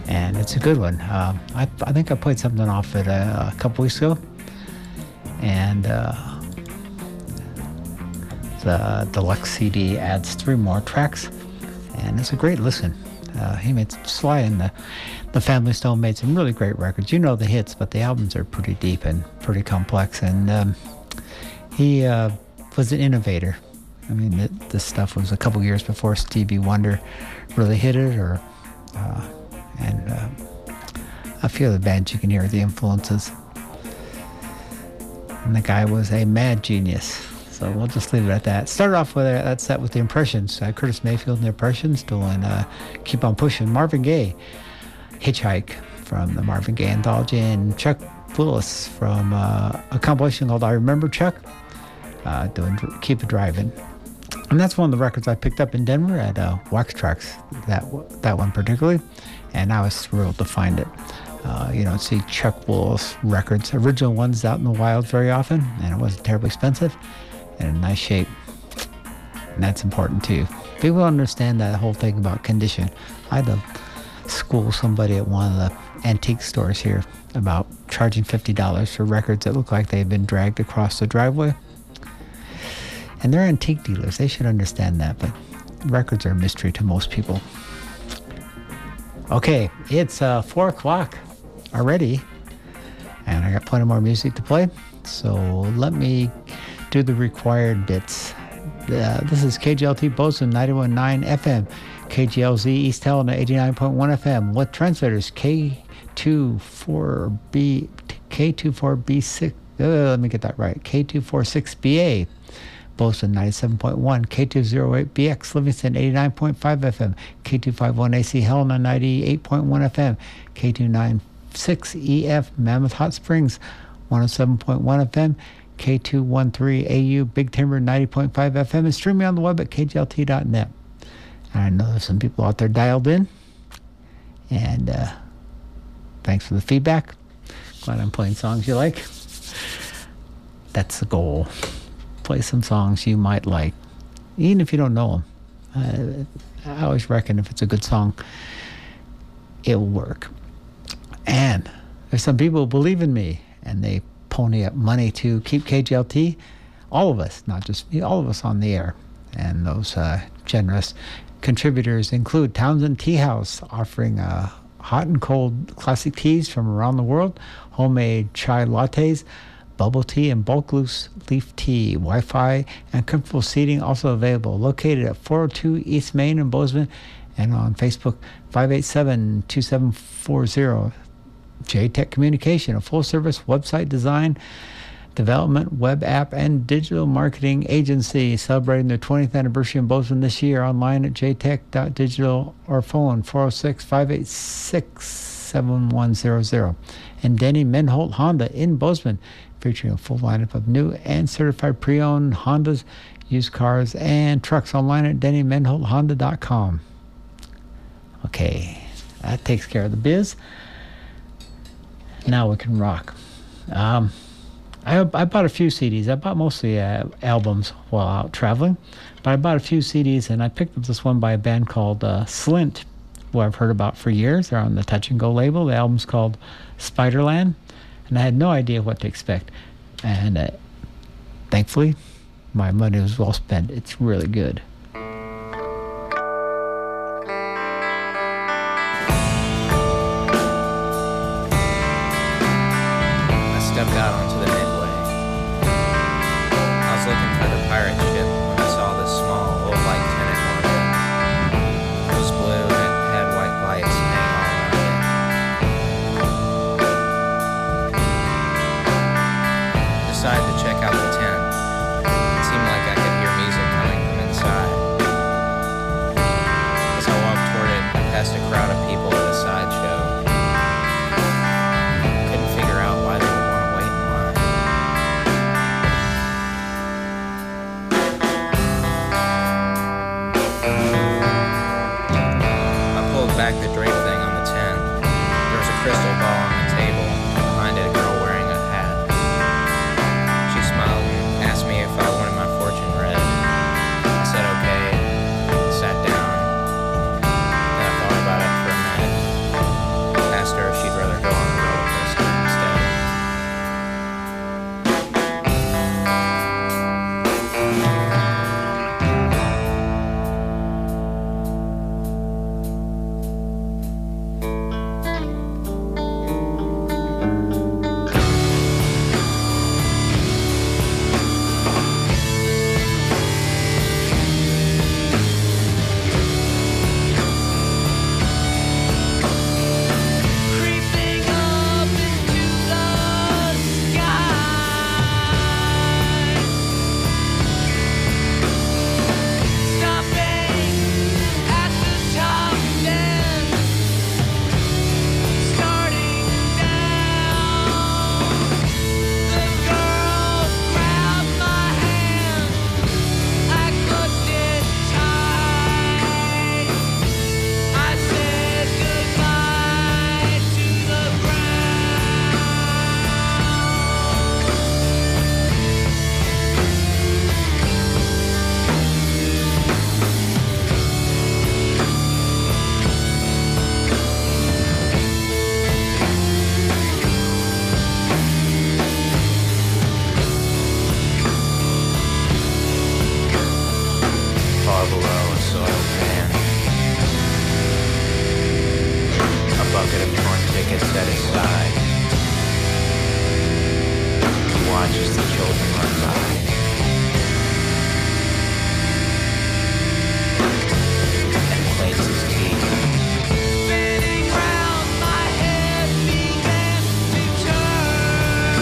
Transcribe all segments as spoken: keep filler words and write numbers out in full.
and it's a good one. Um, I, I think I played something off it a, a couple weeks ago, and uh, the deluxe C D adds three more tracks, and it's a great listen. Uh, he made Sly and the, the Family Stone made some really great records. You know the hits, but the albums are pretty deep and pretty complex, and um, he uh, was an innovator. I mean, it, this stuff was a couple years before Stevie Wonder really hit it, or uh, and uh, a few of the bands you can hear the influences. And the guy was a mad genius. So we'll just leave it at that. Started off with uh, that set with the Impressions. Uh, Curtis Mayfield and the Impressions doing uh, Keep On Pushing. Marvin Gaye, Hitchhike from the Marvin Gaye Anthology. And Chuck Willis from uh, a compilation called I Remember Chuck, uh, doing Keep It Driving. And that's one of the records I picked up in Denver at uh, Wax Tracks, that, that one particularly. And I was thrilled to find it. Uh, you don't see Chuck Willis records, original ones out in the wild very often, and it wasn't terribly expensive. And in nice shape, and that's important too. People understand that whole thing about condition. I had to school somebody at one of the antique stores here about charging fifty dollars for records that look like they've been dragged across the driveway. And they're antique dealers. They should understand that, but records are a mystery to most people. Okay, it's uh, four o'clock already, and I got plenty more music to play. So let me do the required bits. Uh, this is K G L T Bozeman ninety-one point nine F M, K G L Z East Helena eighty-nine point one F M with transmitters K twenty-four B, K twenty-four B six, uh, let me get that right, K two forty-six B A, Bozeman ninety-seven point one, K two oh eight B X Livingston eighty-nine point five F M, K two fifty-one A C Helena ninety-eight point one F M, K two ninety-six E F Mammoth Hot Springs one oh seven point one F M, K two thirteen A U Big Timber ninety point five F M, and stream me on the web at K G L T dot net. And I know there's some people out there dialed in, and uh, thanks for the feedback. Glad I'm playing songs you like. That's the goal. Play some songs you might like, even if you don't know them. Uh, I always reckon if it's a good song, it will work. And there's some people who believe in me, and they pony up money to keep K G L T, all of us, not just me, all of us on the air. And those uh, generous contributors include Townsend Tea House, offering uh, hot and cold classic teas from around the world, homemade chai lattes, bubble tea, and bulk loose leaf tea. Wi-Fi and comfortable seating also available. Located at four oh two East Main in Bozeman, and on Facebook, five eight seven, two seven four zero. J-Tech Communication, a full-service website design, development, web app, and digital marketing agency, celebrating their twentieth anniversary in Bozeman this year. Online at j tech dot digital or phone four oh six, five eight six, seven one zero zero. And Denny Menholt Honda in Bozeman, featuring a full lineup of new and certified pre-owned Hondas, used cars, and trucks. Online at denny menholt honda dot com. Okay, that takes care of the biz. Now we can rock. Um, I, I bought a few C Ds. I bought mostly uh, albums while out traveling, but I bought a few C Ds, and I picked up this one by a band called uh, Slint, who I've heard about for years. They're on the Touch and Go label. The album's called Spiderland, and I had no idea what to expect. And uh, thankfully, my money was well spent. It's really good. Stepped out onto the midway. I was looking for the pirate ship when I saw this small, old white tennant motor. It was blue and it had white lights hanging all around it. Decided to check out the tent. It seemed like I could hear music coming from inside. As I walked toward it, I passed a crowd of people at a sideshow. Couldn't figure out why they would want to wait in line. far below a soiled pan. A bucket of torn tickets at his side. He watches the children run by. And cleans his teeth. Spinning round, my head began to turn.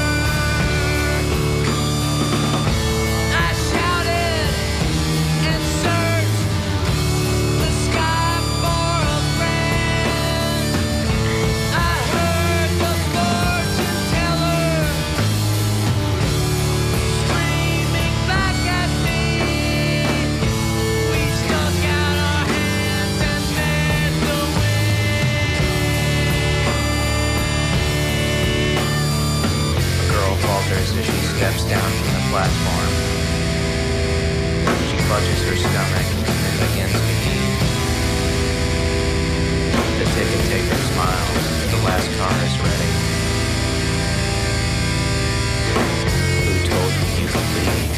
I shouted and searched the sky for a friend. I heard the fortune teller screaming back at me. We stuck out our hands and met the wind. A girl falters as she steps down from the platform. She clutches her stomach and then begins to eat. The ticket taker smiles. The last car is ready. Who told you you could leave?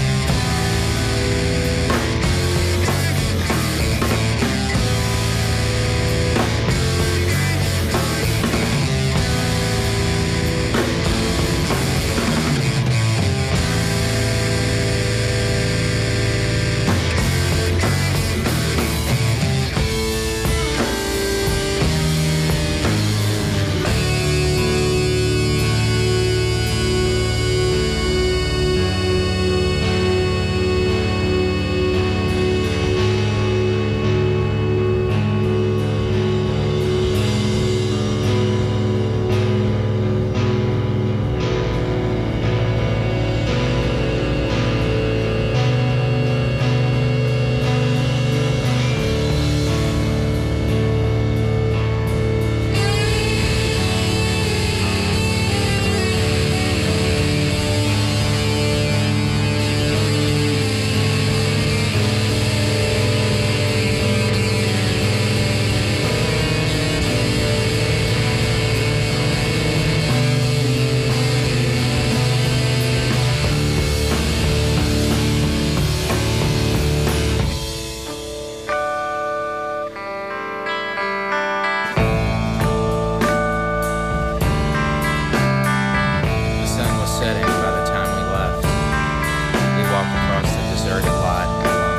The sun was setting by the time we left. We walked across the deserted lot alone.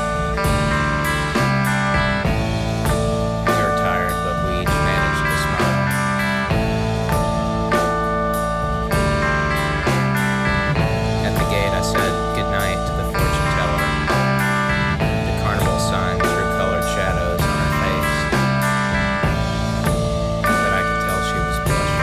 We were tired, but we each managed to smile. At the gate, I said goodnight to the fortune teller. The carnival sign threw colored shadows on her face. But I could tell she was blushing.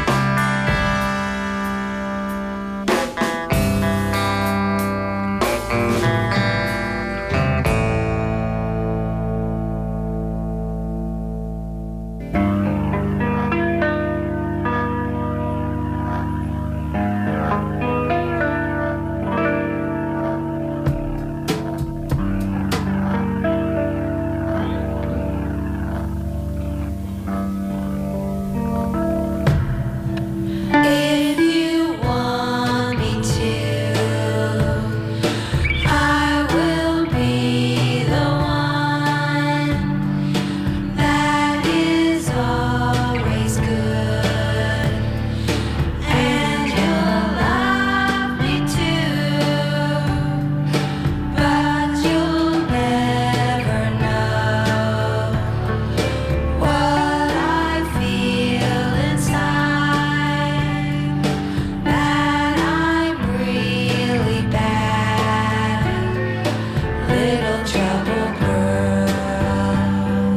If you want me to, I will be the one that is always good, and you'll love me too, but you'll never know what I feel inside, that I'm really bad, little trouble girl.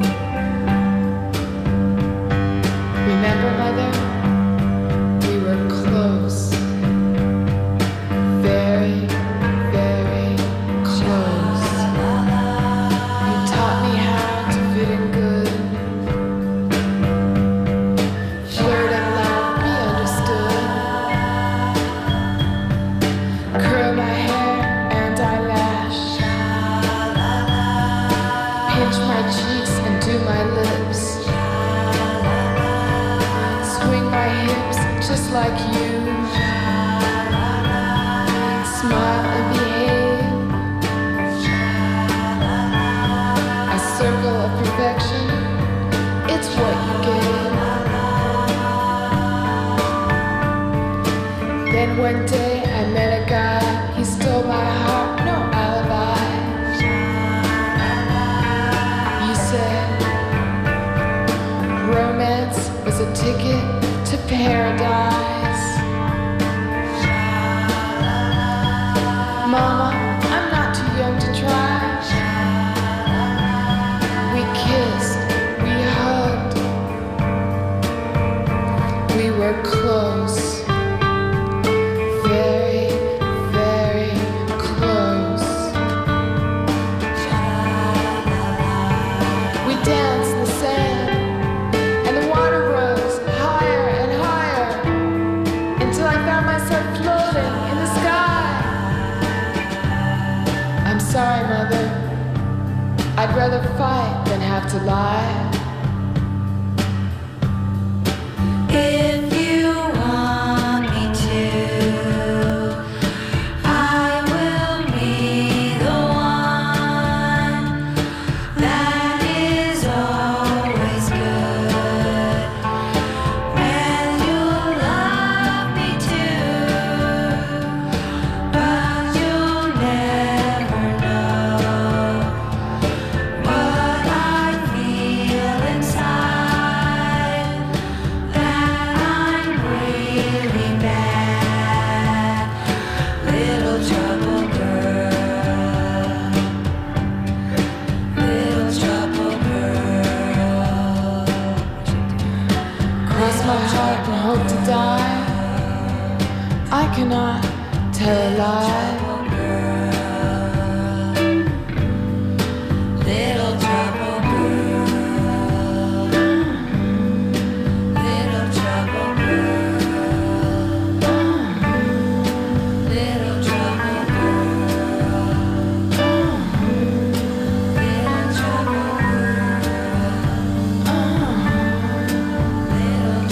Remember, Mother? We were close. Very, very close. You taught me how to fit in good. Flirt and laugh, be understood. Curl my hair and eyelash. Pinch my cheeks and do my lips. Swing my hips just like you. Smile and behave. One day I met a guy, he stole my heart, no alibi. You said romance was a ticket to paradise. Mama, I'm not too young to try. We kissed, we hugged, we were close. Very, very close. We danced in the sand, and the water rose higher and higher until I found myself floating in the sky. I'm sorry, Mother. I'd rather fight than have to lie. If you want me to, I will be the one that is always good, and you'll love me too, but you'll never know what I feel inside, that I'm really bad, little trouble girl, little trouble girl. Cross my heart and hope to die. I cannot tell a lie. Little trouble girl, little trouble girl, little trouble girl, little trouble girl, little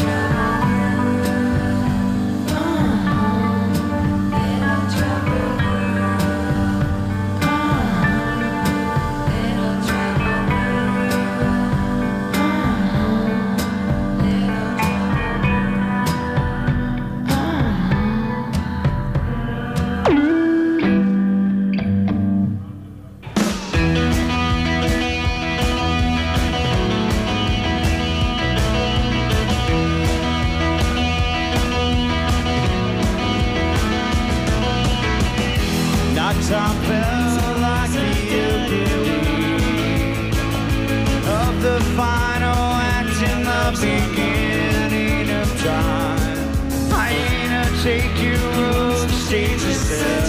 Not top felt like the beginning of the final act in the beginning of time. I ain't a take your road, stage is set.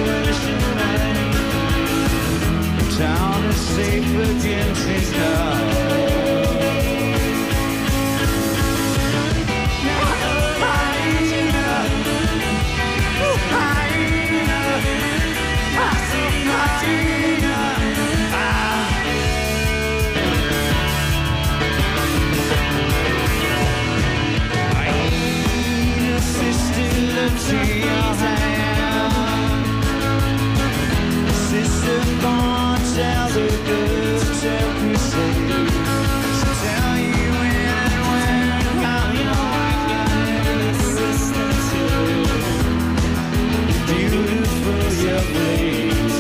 Town is safe against his love. Sister, gone, tell the girls, tell me safe. Tell you when and when I'm not sister too. Beautiful your place.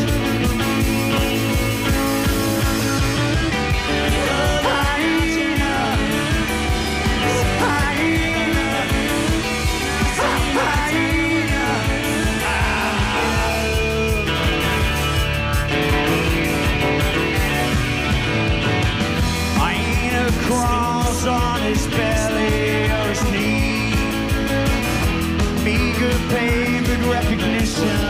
Cross on his belly or his knee, meager pay but recognition.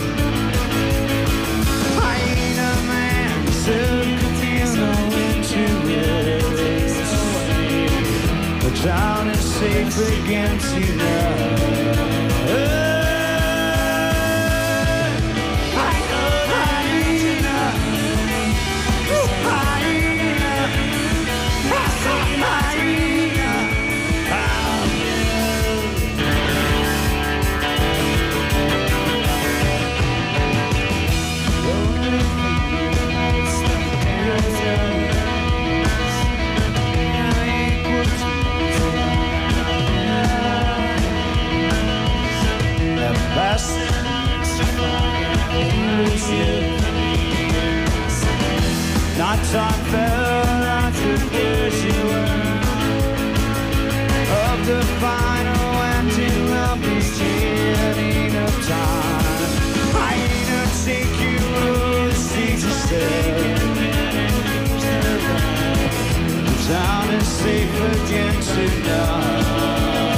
I ain't a man so confused into it. The town is safe against you now. Not time fell out the pleasure of the final anti-love is turning of time. I ain't gonna take you road, seas to sail. Town is safe again tonight.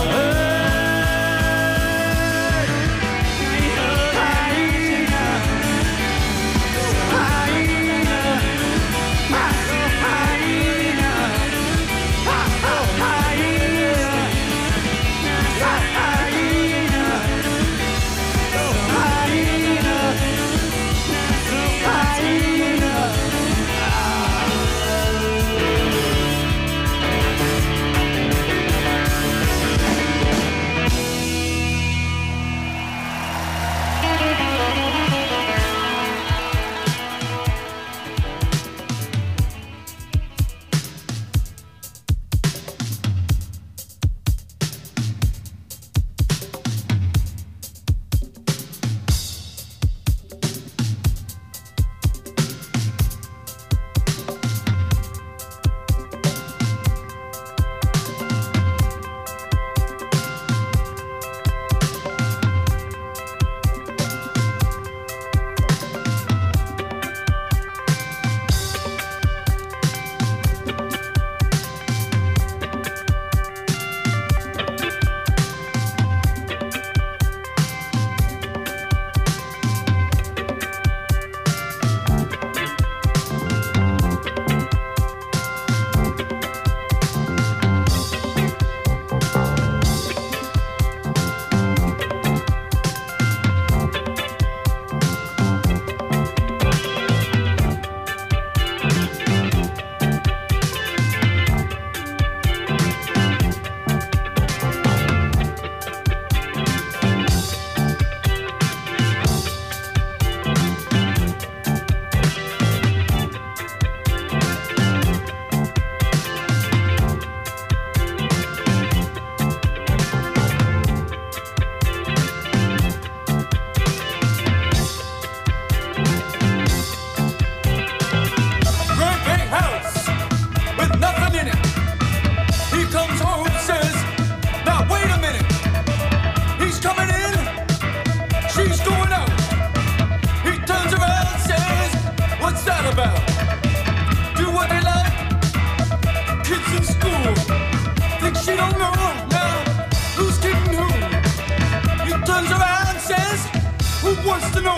Wants to know?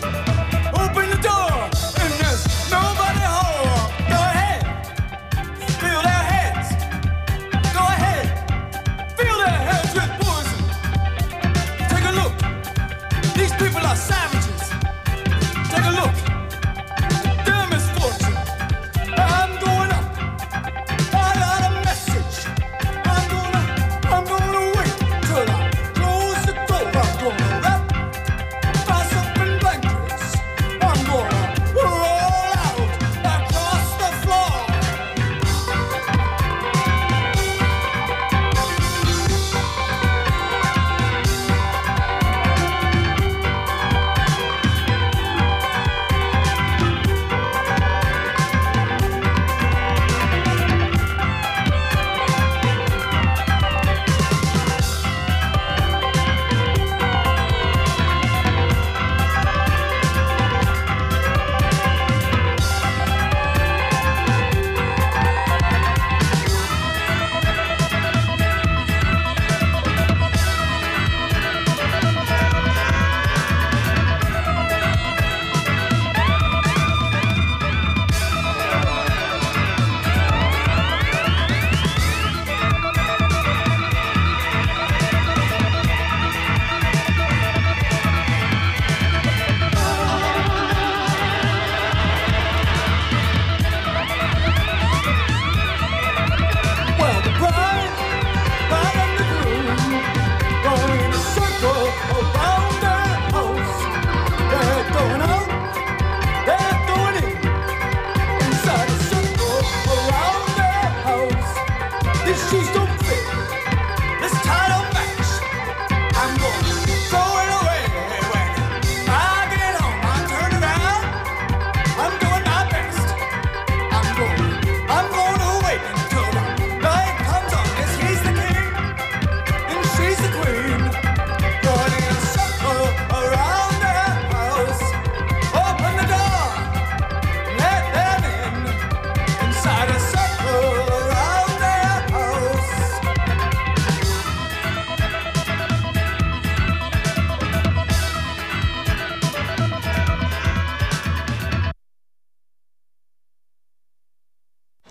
Open the door and there's nobody home. Go ahead, fill their heads. Go ahead, fill their heads with poison. Take a look. These people are savages. Take a look. Their misfortune. I'm going up. I got a message. I'm gonna, I'm gonna wait till I close the door. I'm gonna rap. Something blank.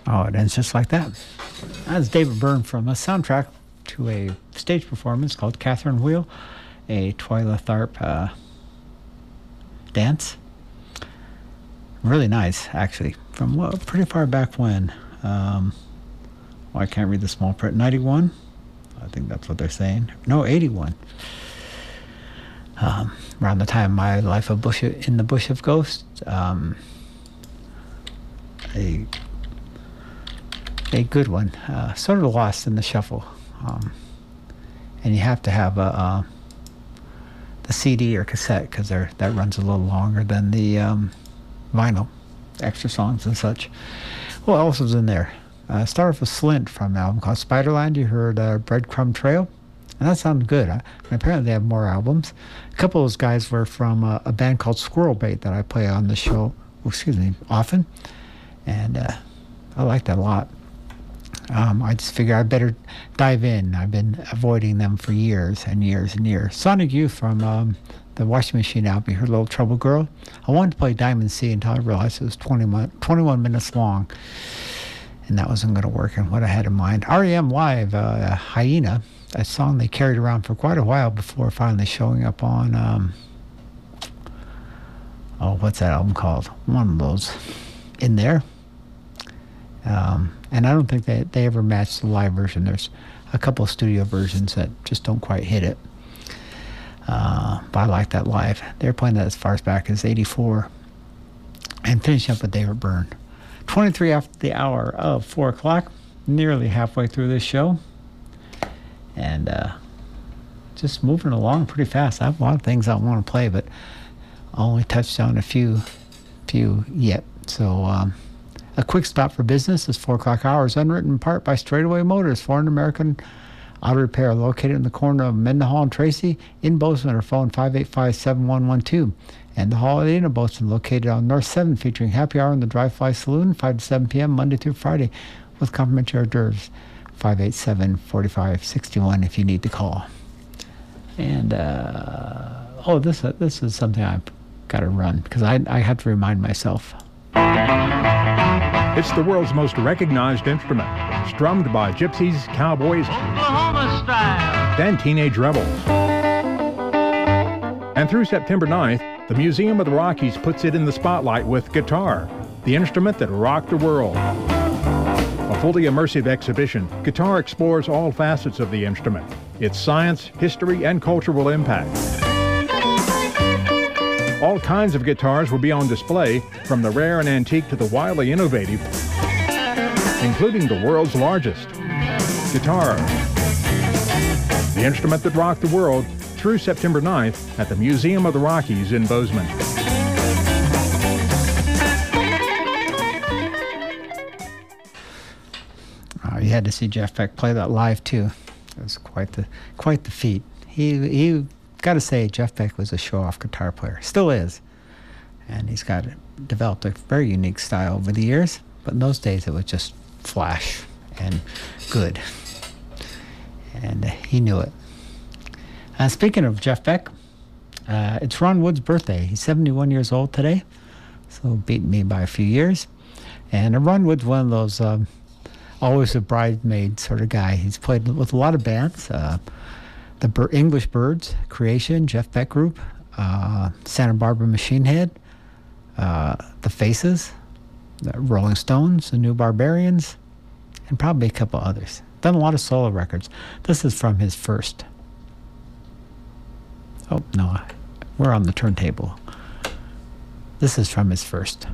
Oh, it ends just like that. That's David Byrne from a soundtrack to a stage performance called Catherine Wheel, a Twyla Tharp uh, dance. Really nice, actually, from well, pretty far back when. Um, well, I can't read the small print. ninety-one? I think that's what they're saying. No, eighty-one. Um, around the time My Life of Bush in the Bush of Ghosts. Um, a a good one. Uh, sort of lost in the shuffle. Um, and you have to have a, a the C D or cassette because that runs a little longer than the um, vinyl, extra songs and such. What else was in there? Uh, started off with Slint from an album called Spiderland. You heard uh, Breadcrumb Trail, and that sounded good. I, and apparently they have more albums. A couple of those guys were from uh, a band called Squirrel Bait that I play on the show, oh, excuse me, often, and uh, I like that a lot. Um, I just figured I'd better dive in. I've been avoiding them for years and years and years. Sonic Youth from um, the Washing Machine album, you heard Little Trouble Girl. I wanted to play Diamond Sea until I realized it was twenty-one, twenty-one minutes long, and that wasn't going to work in what I had in mind. R E M Live, uh, Hyena, a song they carried around for quite a while before finally showing up on, um, oh, what's that album called? One of those. In There. Um, and I don't think they, they ever matched the live version. There's a couple of studio versions that just don't quite hit it. Uh, but I like that live. They were playing that as far as back as eighty-four. And finishing up with David Byrne. twenty-three after the hour of four o'clock. Nearly halfway through this show. And uh, just moving along pretty fast. I have a lot of things I want to play, but I only touched on a few, few yet. So um, a quick stop for business is four o'clock hours, underwritten in part by Straightaway Motors, foreign American auto repair, located in the corner of Mendenhall and Tracy in Bozeman, or phone five eight five, seven one one two. And the Holiday Inn of Bozeman, located on North seven, featuring happy hour in the Dry Fly Saloon, five to seven p.m. Monday through Friday, with complimentary hors d'oeuvres. five eight seven, four five six one if you need to call. And uh, oh, this uh, this is something I've got to run because I I have to remind myself. It's the world's most recognized instrument, strummed by gypsies, cowboys, Oklahoma style, and teenage rebels. And through September ninth, the Museum of the Rockies puts it in the spotlight with Guitar, the instrument that rocked the world. A fully immersive exhibition, Guitar explores all facets of the instrument, its science, history, and cultural impact. All kinds of guitars will be on display, from the rare and antique to the wildly innovative, including the world's largest. Guitar, the instrument that rocked the world, through September ninth at the Museum of the Rockies in Bozeman. Oh, you had to see Jeff Beck play that live too. It was quite the quite the feat. He he got to say, Jeff Beck was a show-off guitar player. Still is, and he's got developed a very unique style over the years. But in those days, it was just flash and good, and uh, he knew it. Uh, speaking of Jeff Beck, uh, it's Ron Wood's birthday. He's seventy-one years old today, so beating me by a few years. And uh, Ron Wood's one of those um, always a bridesmaid sort of guy. He's played with a lot of bands. Uh, the Bir- English Birds, Creation, Jeff Beck Group, uh, Santa Barbara Machine Head, uh, The Faces, the Rolling Stones, the New Barbarians, and probably a couple others. Done a lot of solo records. This is from his first. Oh, no, we're on the turntable. This is from his first.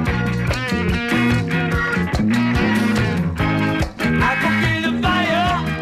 I could feel the fire.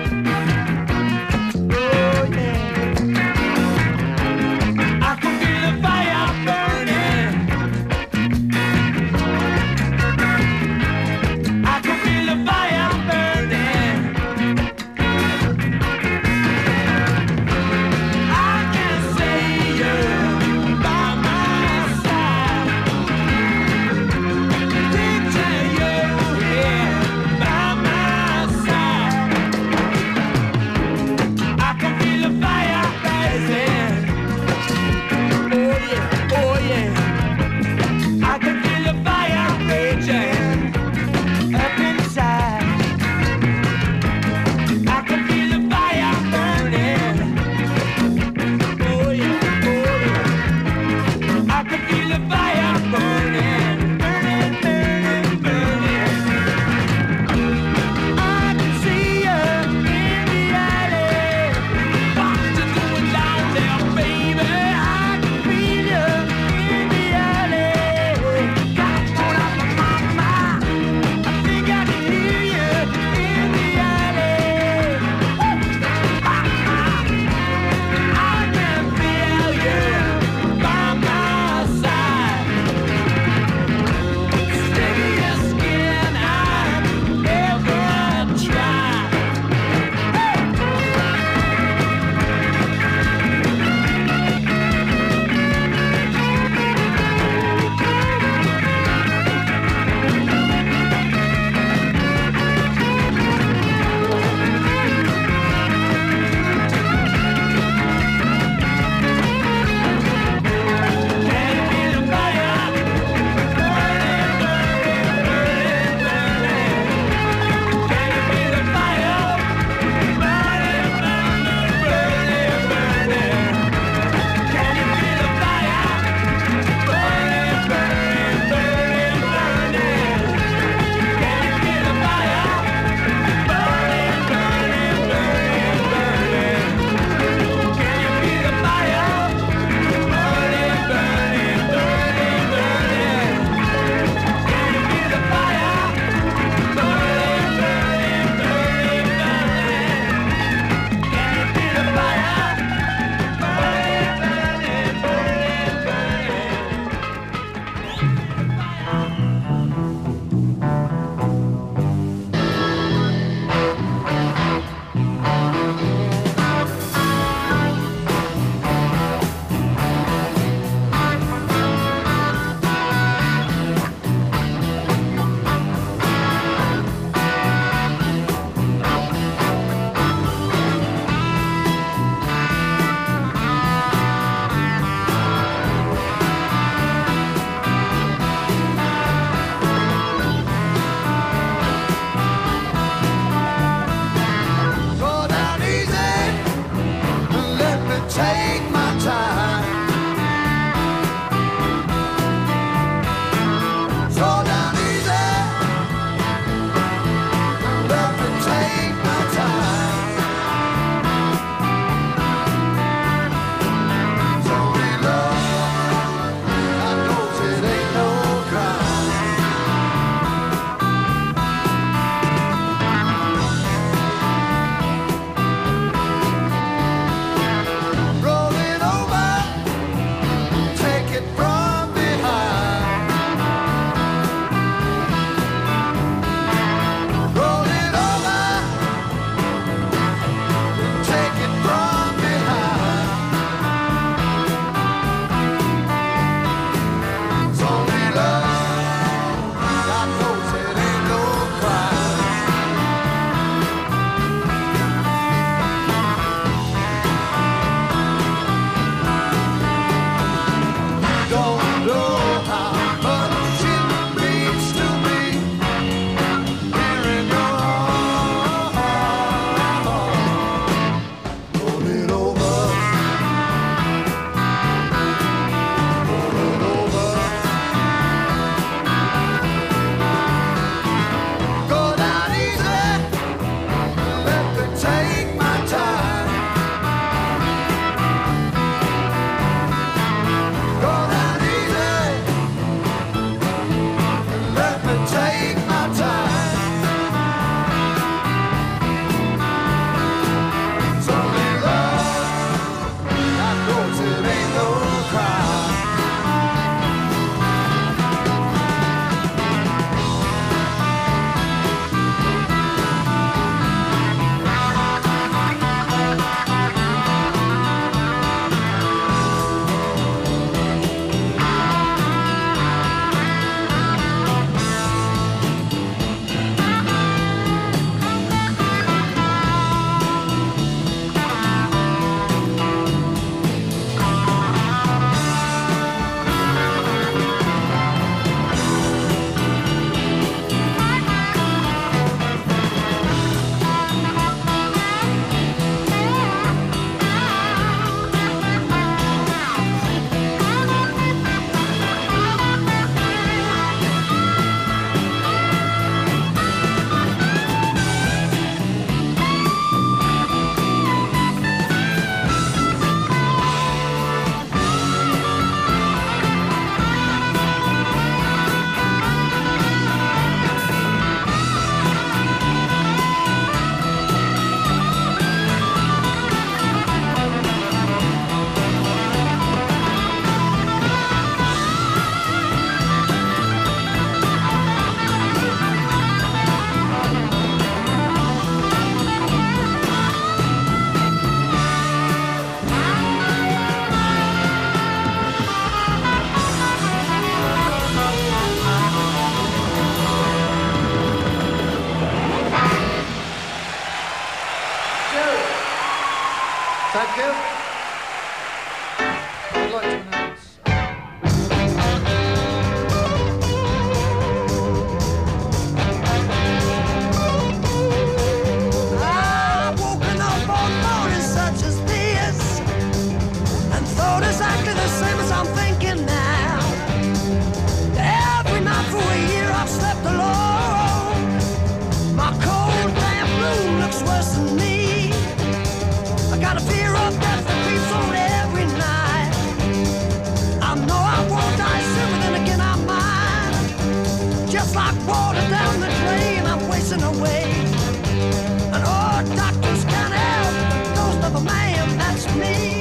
Thank you. I'd like to announce. I've woken up on mornings such as this and thought exactly the same as I'm thinking now. Every night for a year I've slept alone. My cold, damp room looks worse than me. I got a fear of death that creeps on every night. I know I won't die soon, but then again I might. Just like water down the drain, I'm wasting away. And oh, doctors can't help, ghost of a man, that's me.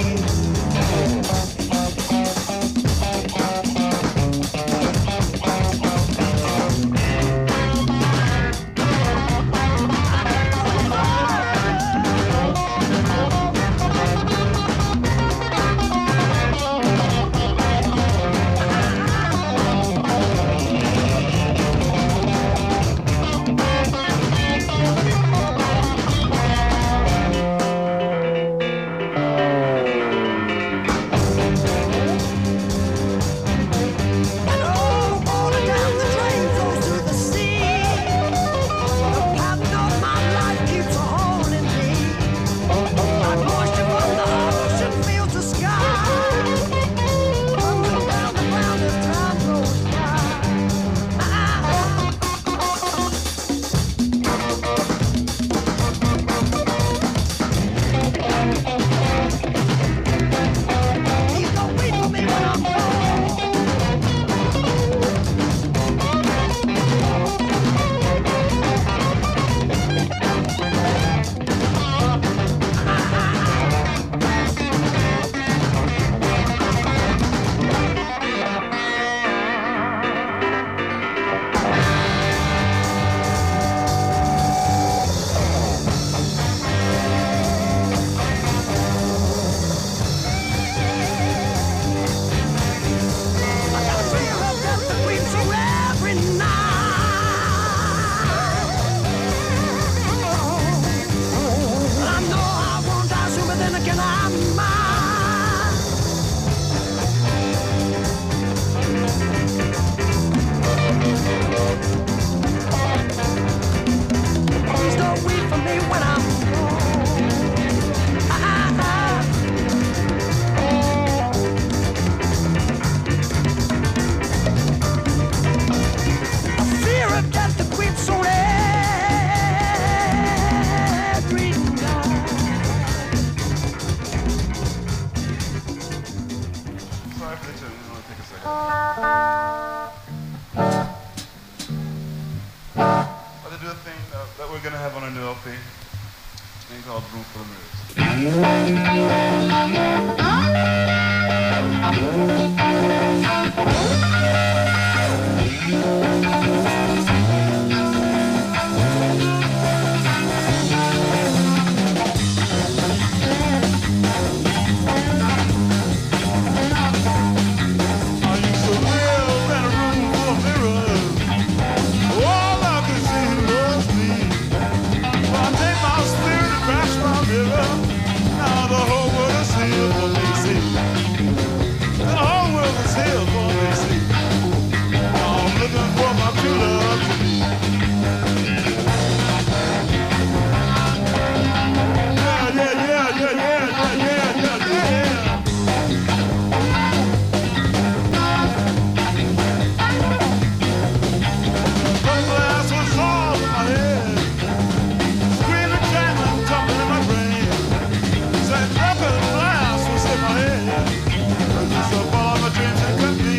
Up all my dreams and confusion.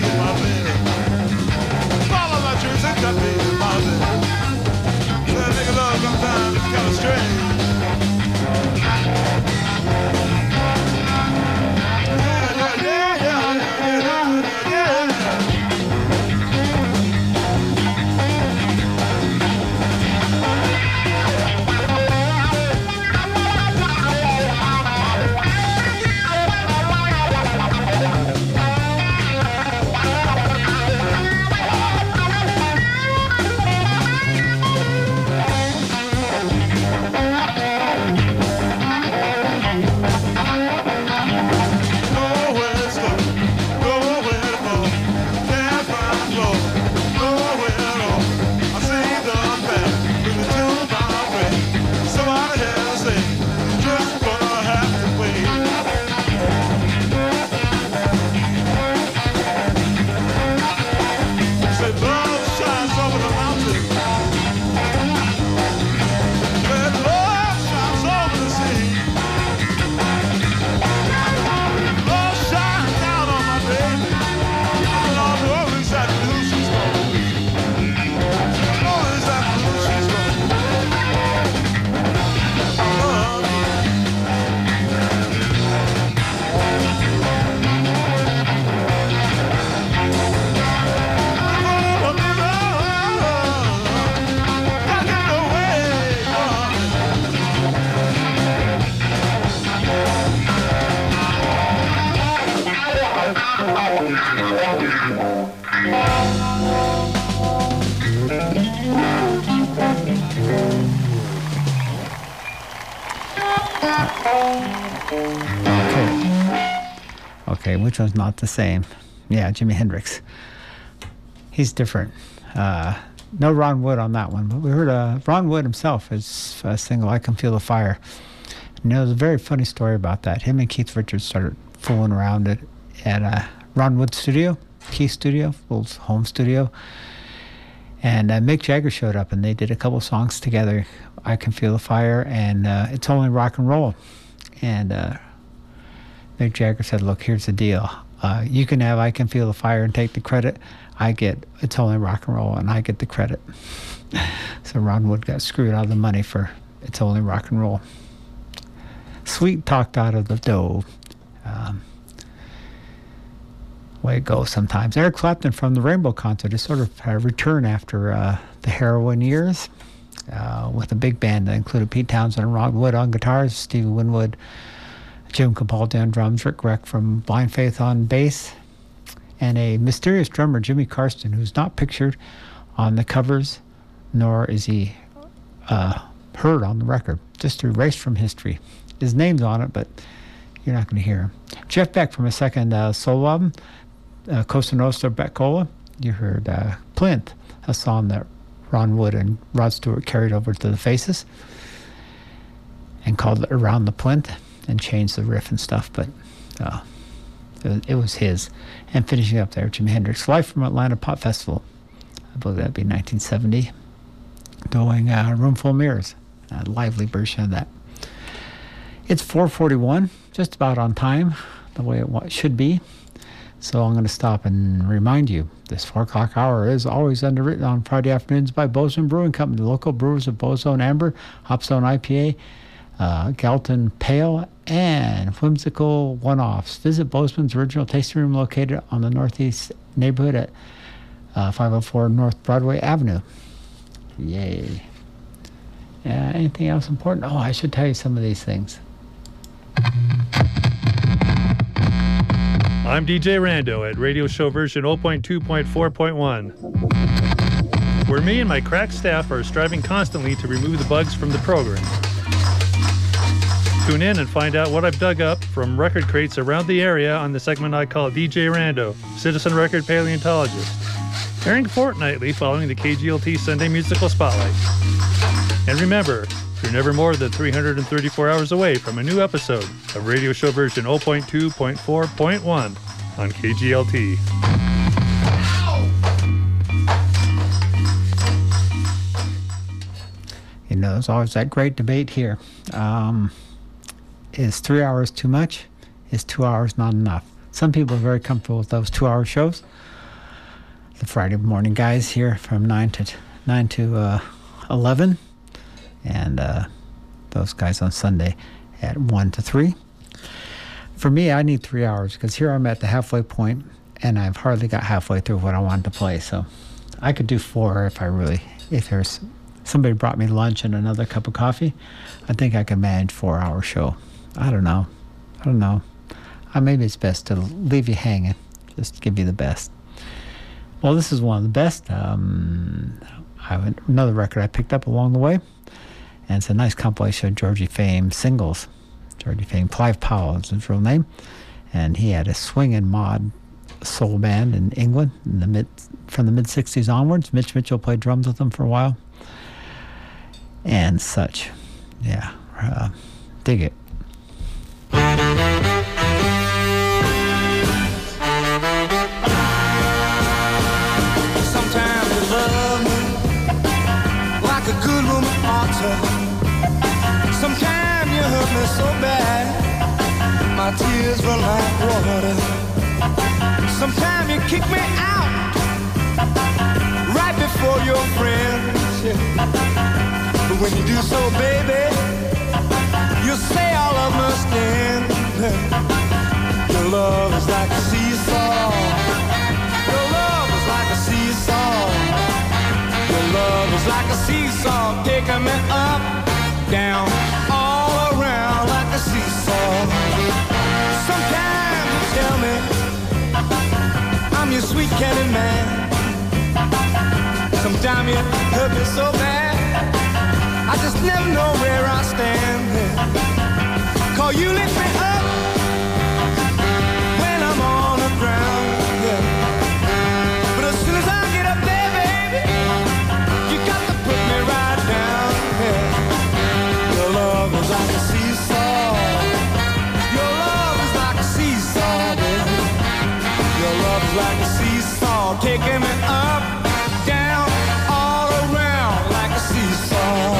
Okay. Okay, which one's not the same? Yeah, Jimi Hendrix. He's different. Uh, no Ron Wood on that one, but we heard uh, Ron Wood himself, his uh, single, I Can Feel the Fire. And there's a very funny story about that. Him and Keith Richards started fooling around it at uh, Ron Wood's studio, Keith's studio, old home studio. And uh, Mick Jagger showed up, and they did a couple songs together, I Can Feel the Fire, and uh, It's Only Rock and Roll. And uh, Mick Jagger said, look, here's the deal. Uh, you can have I Can Feel the Fire and take the credit. I get It's Only Rock and Roll, and I get the credit. So Ron Wood got screwed out of the money for It's Only Rock and Roll. Sweet talked out of the dough. Um, way it goes sometimes. Eric Clapton from the Rainbow Concert is sort of a return after uh, the heroin years uh, with a big band that included Pete Townsend and Ron Wood on guitars, Stevie Winwood, Jim Capaldi on drums, Rick Reck from Blind Faith on bass, and a mysterious drummer, Jimmy Karsten, who's not pictured on the covers, nor is he uh, heard on the record, just erased from history. His name's on it, but you're not going to hear him. Jeff Beck from a second uh, solo album, uh, Costa Nostra Beccola. You heard uh, Plinth, a song that Ron Wood and Rod Stewart carried over to the Faces and called it Around the Plinth and changed the riff and stuff, but uh, it, was, it was his. And finishing up there, Jimi Hendrix, live from Atlanta Pop Festival. I believe that'd be nineteen seventy, doing uh, Room Full of Mirrors, a lively version of that. It's four forty-one, just about on time, the way it wa- should be. So I'm going to stop and remind you, this four o'clock hour is always underwritten on Friday afternoons by Bozone Brewing Company, the local brewers of Bozone Amber, Hopstone I P A, uh, Galton Pale, and whimsical one-offs. Visit Bozeman's original tasting room located on the northeast neighborhood at uh, five oh four North Broadway Avenue. Yay. Uh, anything else important? Oh, I should tell you some of these things. I'm D J Rando at radio show version zero point two point four point one, where me and my crack staff are striving constantly to remove the bugs from the program. Tune in and find out what I've dug up from record crates around the area on the segment I call D J Rando, Citizen Record Paleontologist, airing fortnightly following the K G L T Sunday Musical Spotlight. And remember, you're never more than three hundred thirty-four hours away from a new episode of radio show version zero point two point four point one on K G L T. You know, there's always that great debate here. Um, is three hours too much? Is two hours not enough? Some people are very comfortable with those two-hour shows. The Friday morning guys here from nine to nine to uh, eleven. And uh, those guys on Sunday at one to three. For me, I need three hours because here I'm at the halfway point, and I've hardly got halfway through what I wanted to play. So I could do four if I really, if there's somebody brought me lunch and another cup of coffee, I think I could manage four-hour show. I don't know. I don't know. Uh, maybe it's best to leave you hanging, just give you the best. Well, this is one of the best. Um, I have another record I picked up along the way. And it's a nice compilation of Georgie Fame singles. Georgie Fame, Clive Powell is his real name. And he had a swinging mod soul band in England in the mid, from the mid-sixties onwards. Mitch Mitchell played drums with them for a while. And such. Yeah. Uh, dig it. Sometimes you love me like a good woman ought to. Sometimes you hurt me so bad, my tears run like water. Sometimes you kick me out right before your friends. Yeah. But when you do so, baby, you say all of must end. Your love is like a seesaw. Your love is like a seesaw. Your love is like a seesaw, taking me up, down, all around like a seesaw. Sometimes you tell me time you hurt me so bad, I just never know where I stand. Cause you lift me up when I'm on the ground, yeah. But as soon as I get up there, baby, you got to put me right down, yeah. Your love is like a seesaw. Your love is like a seesaw, baby. Your love is like a seesaw, taking me up, down, all around like a seesaw.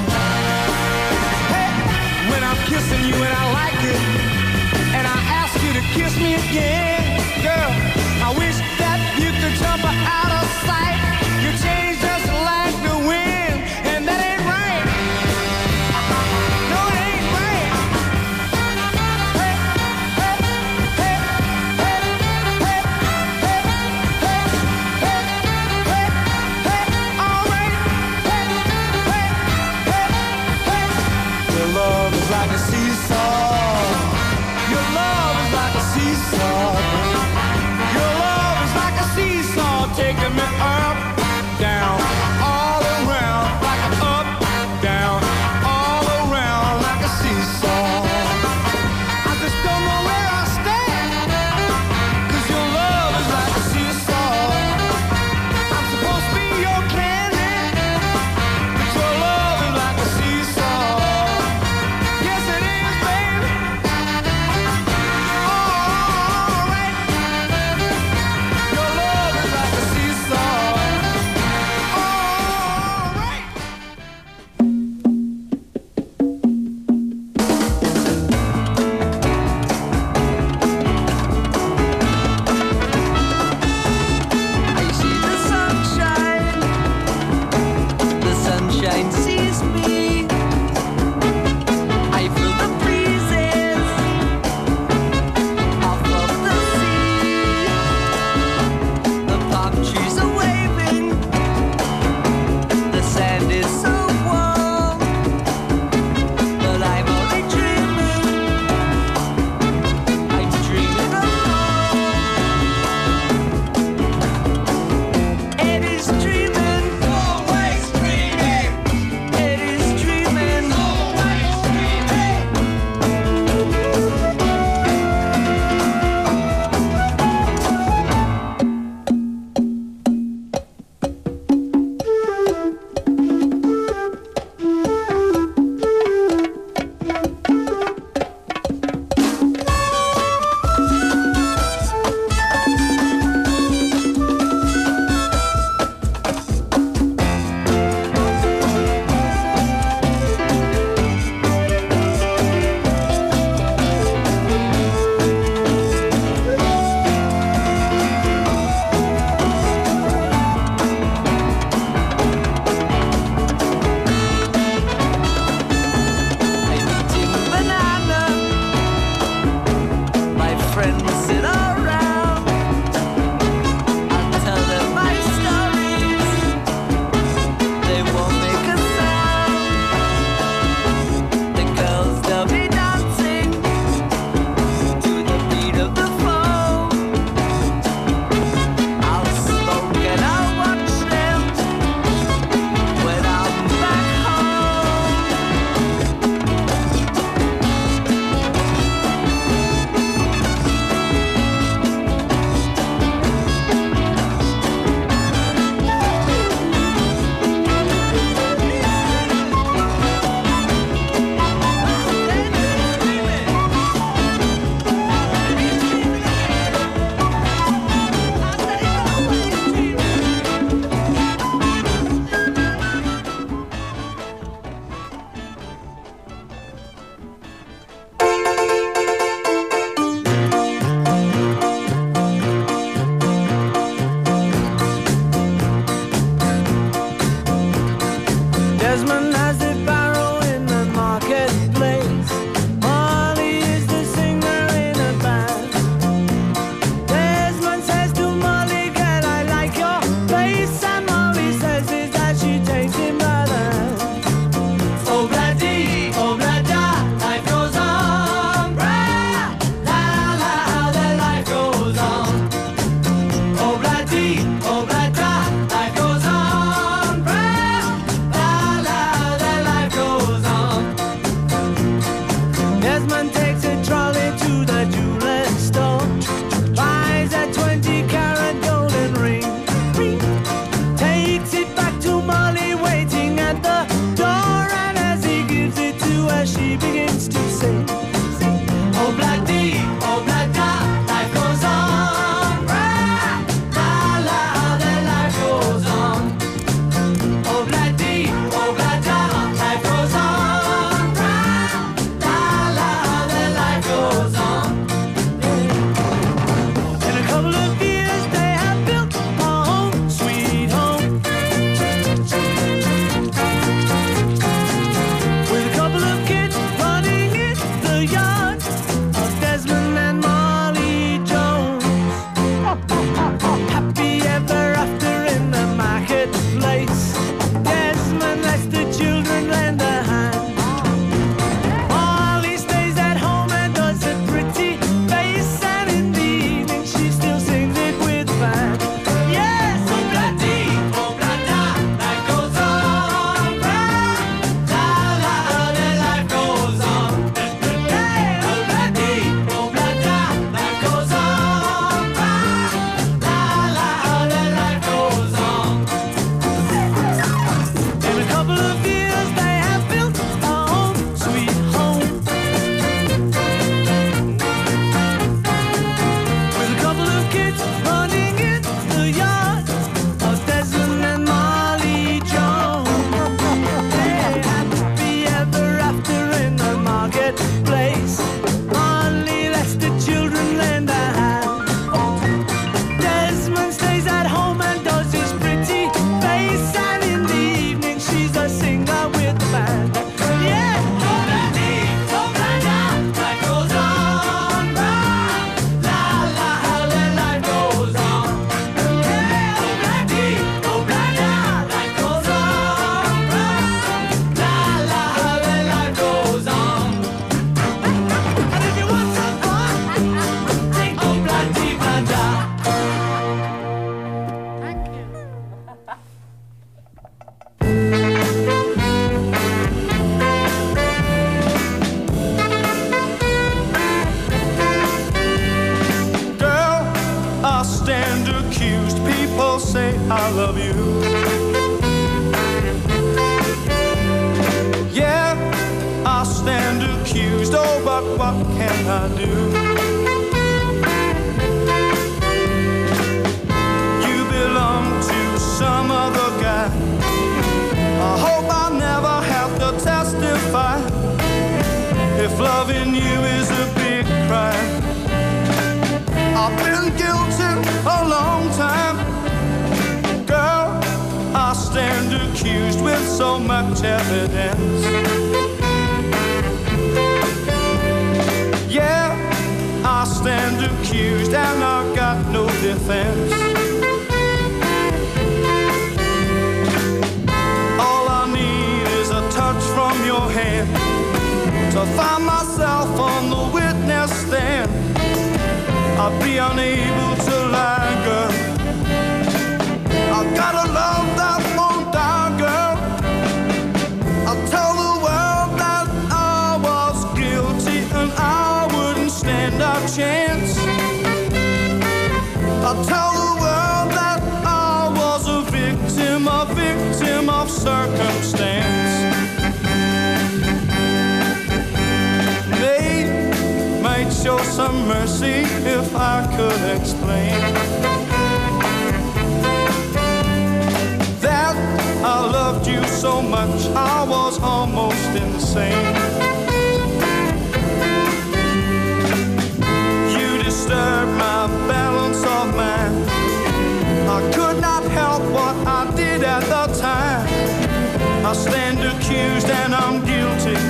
Hey, when I'm kissing you and I like it, and I ask you to kiss me again, girl, I wish that you could jump out of sight. You change just like the wind, and that ain't right. No, it ain't right. Hey, hey, hey, hey, hey, hey, hey, hey, hey, hey, all right. Hey, hey, hey, hey. Your love is like a seesaw. Your love is like a seesaw. love you. Yeah, I stand accused, oh, but what can I do? You belong to some other guy. I hope I never have to testify if loving you is a big crime. I've been guilty a long time. Girl, I stand accused with so much evidence. Yeah, I stand accused and I got no defense. All I need is a touch from your hand to find myself on the witness stand. I'll be unable to lie, girl. I've got a love that won't die, girl. I'll tell the world that I was guilty and I wouldn't stand a chance. I'll tell the world that I was a victim, a victim of circumstance. Might show some mercy if I could explain that I loved you so much I was almost insane. You disturbed my balance of mind. I could not help what I did at the time. I stand accused and I'm guilty.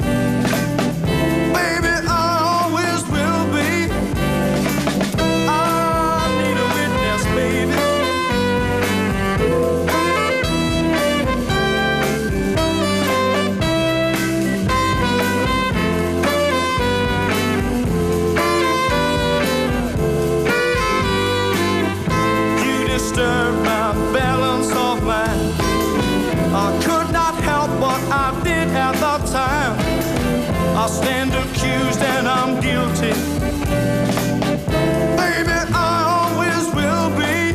I stand accused and I'm guilty. Baby, I always will be.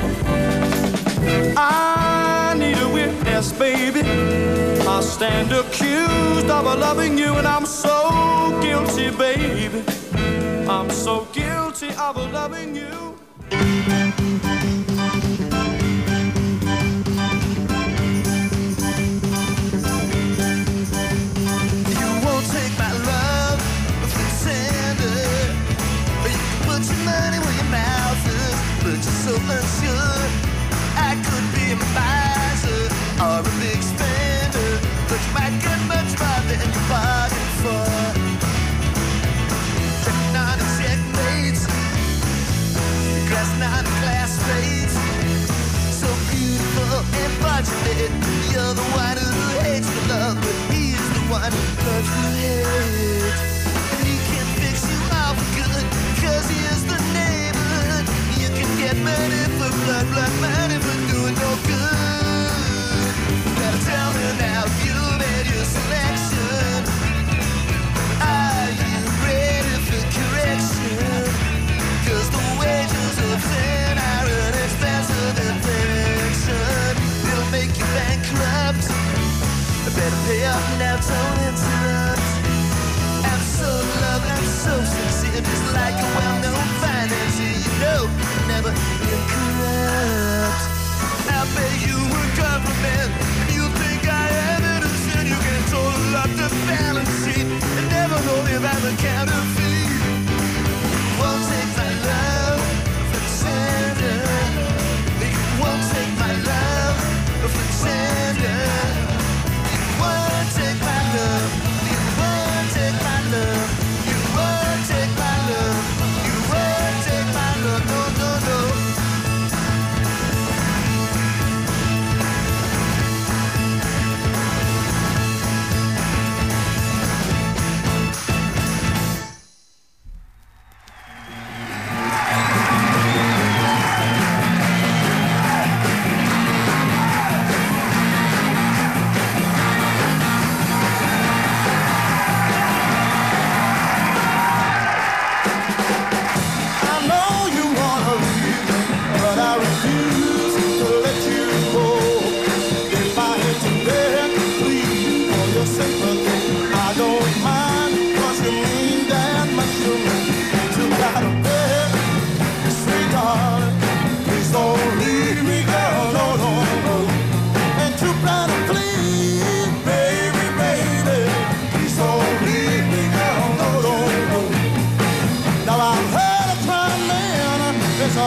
I need a witness, baby. I stand accused of loving you and I'm so guilty, baby. I'm so guilty of loving you. So unsure, I could be a miser or a big spender, but you might get much more than you bargained for. Checking on the checkmates, grasping on the class.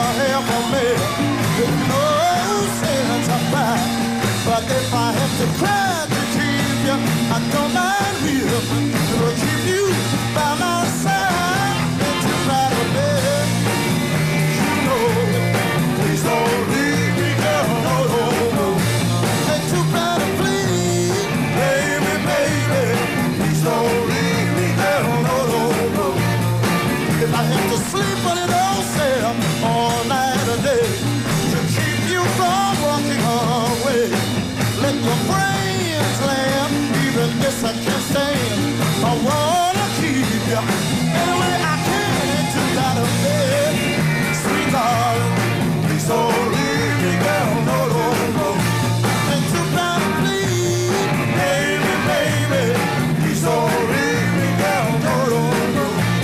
help me. There's no sense of cry. But if I have to cry to keep you, I don't mind weeping. To keep you by my side and to cry to me. You know, please don't leave me, girl, no, no, no. And to cry to please, baby, baby, please don't leave me, girl, no, no, no. If I have to sleep on an old cell all night or day to keep you from walking away, let your brains land, even this I can't stand. I wanna keep you any way I can to that of bed. Sweet darling, please don't leave me, girl, no, no, no. And to God, please, baby, baby, please don't leave me, girl, no, no, no.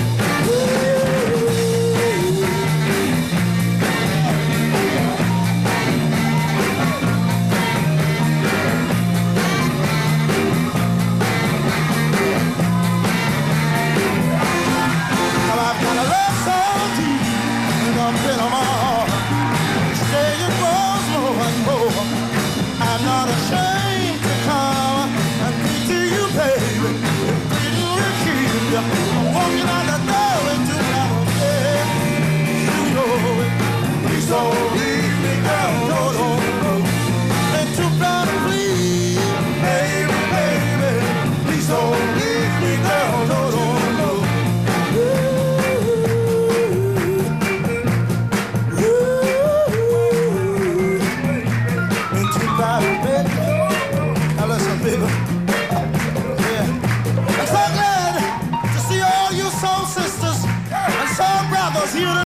I'm not ashamed to come and be to you, baby. If we will keep you, I'm walking out the door into my bed. You know it. Please don't leave me, girl. No, no, no. And to God, please, baby, baby. Please don't leave me, girl. No, no, no. Now listen, baby. Yeah. I'm so glad to see all you soul sisters and soul brothers here tonight.